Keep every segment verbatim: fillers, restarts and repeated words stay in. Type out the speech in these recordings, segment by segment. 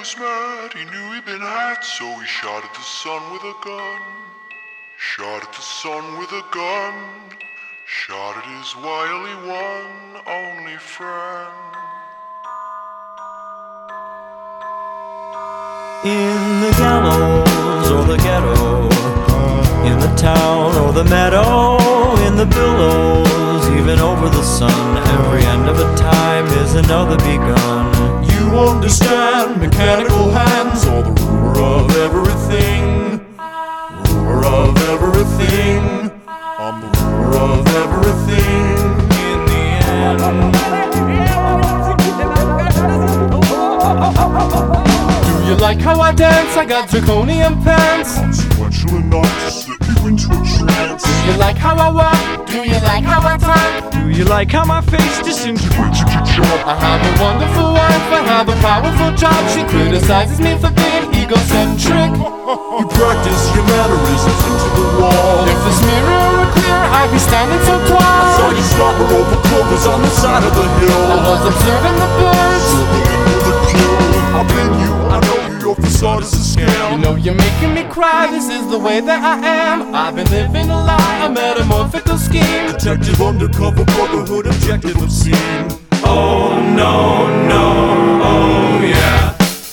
was mad, he knew he'd been had, so he shot at the sun with a gun. Shot at the sun with a gun. Shot at his wily one only friend. In the gallows or the ghetto, in the town or the meadow, in the billows, even over the sun, every end of a time is another begun. You understand mechanical hands, or the ruler of everything. Ruler of everything. I'm the ruler of everything. In the end. Do you like how I dance? I got draconian pants. Consequential enough to slip you into a trance. Do you like how I walk? Do you like how I talk? Do you like how my face disintegrates into chalk? I have a wonderful wife, I have a powerful job. She criticizes me for being egocentric. You practice your mannerisms into the wall. If this mirror were clear, I'd be standing so tall. I saw you slobber over clovers on the side of the hill. I was observing the birds. The kill. I've been you, I know you, your facade is a scam. You know you're making me cry, this is the way that I am. I've been living a lie, a metamorphical scheme. Detective undercover brotherhood, objective obscene. Oh no, no, oh yeah.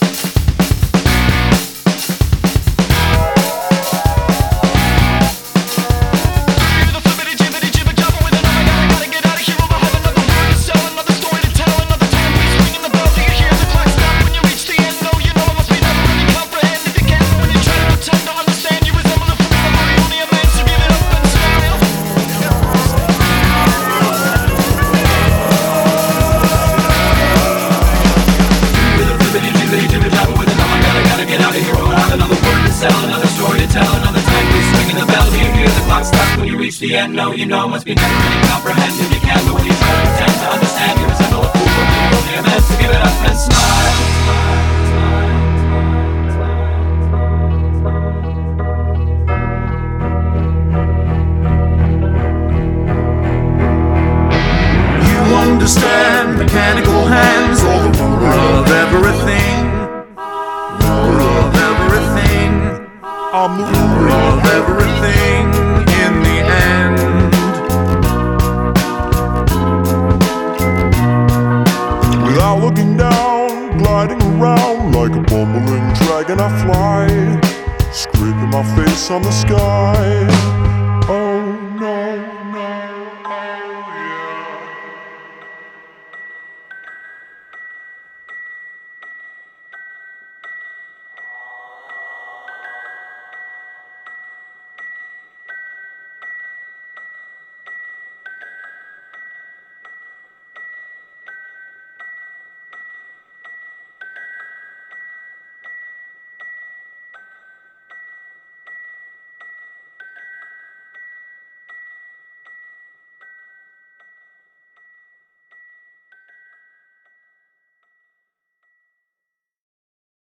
The end, no, you know, must be never really comprehended. You can't, but when you try to pretend to understand, you resemble a fool, but you're only a man, so give it up and smile. You understand mechanical hands, or the ruler of everything. Ruler of everything. I'm the ruler of everything. In the end, without looking down, gliding around like a bumbling dragon I fly, scraping my face on the sky.